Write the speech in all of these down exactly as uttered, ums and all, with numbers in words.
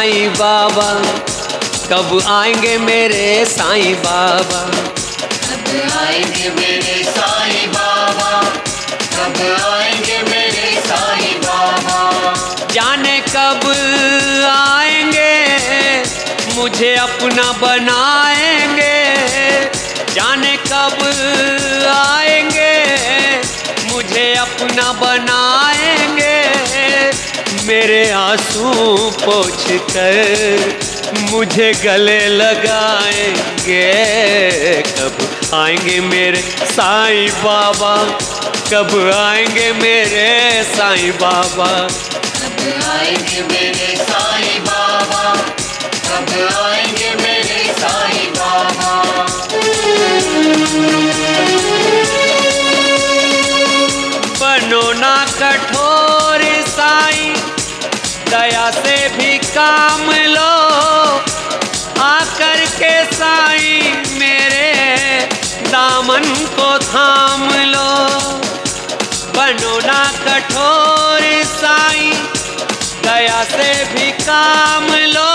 साईं बाबा, कब आएंगे मेरे साईं बाबा, कब आएंगे मेरे साईं बाबा, कब आएंगे मेरे साईं बाबा। जाने कब आएंगे मुझे अपना बनाएंगे, जाने कब आएंगे मुझे अपना बनाएंगे, मेरे आंसू पोंछ कर मुझे गले लगाएंगे। कब आएंगे मेरे साईं बाबा, कब आएंगे मेरे साईं बाबा, कब आएंगे मेरे साईं बाबा, कब आएंगे मेरे साईं बाबा। बनो ना कठोर साईं, दया से भी काम लो, आकर के साईं मेरे दामन को थाम लो। बनो ना कठोर साईं, दया से भी काम लो,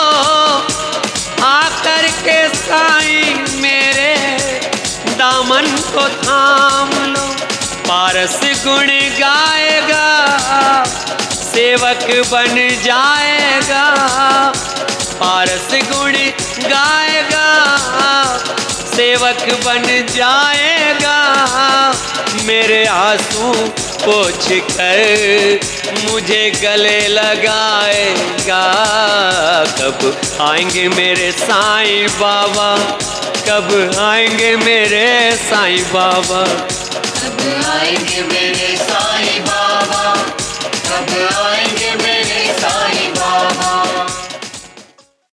आकर के साईं मेरे दामन को थाम लो। पारस गुण गाएगा सेवक बन जाएगा, पारस गुण गाएगा सेवक बन जाएगा, मेरे आंसू पोंछ कर मुझे गले लगाएगा। कब आएंगे मेरे साईं बाबा, कब आएंगे मेरे साईं बाबा, कब आएंगे मेरे